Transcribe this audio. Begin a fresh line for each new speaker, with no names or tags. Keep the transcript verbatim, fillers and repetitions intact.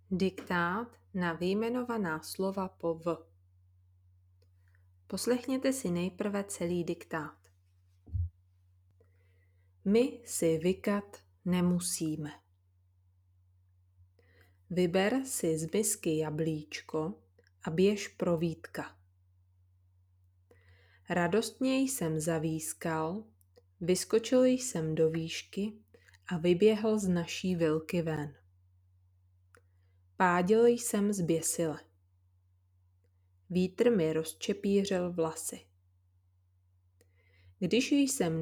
Diktát na vyjmenovaná slova po v. Poslechněte si nejprve celý diktát. My si vykat nemusíme. Vyber si z misky jablíčko a běž pro Vítka. Radostně jsem zavískal, vyskočil jsem do výšky a vyběhl z naší vilky ven. Pádil jsem zběsile. Vítr mi rozčepířil vlasy. Když jsem